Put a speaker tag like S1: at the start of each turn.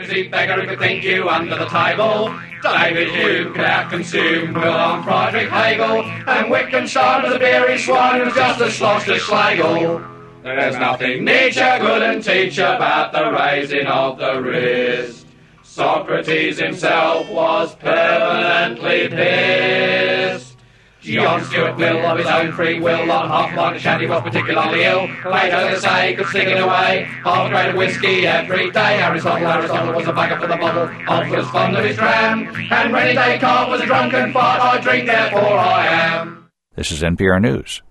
S1: Socrates, beggar, if you think you under the table. David Hume could out-consume Wilhelm Friedrich Hegel, and Wittgenstein was a beery swine who's just as sloshed as Schlegel. There's nothing Nietzsche couldn't teach about the raising of the wrist. Socrates himself was permanently pissed. John Stuart Mill, of his own free will, not half like a shanty, was particularly ill. Plato, they say, could sing it away, half a grade of whiskey every day. Aristotle was a bagger for the bottle, Hobbes was fond of his dram, and René Descartes was a drunken fart. I drink, therefore I am.
S2: This is NPR News.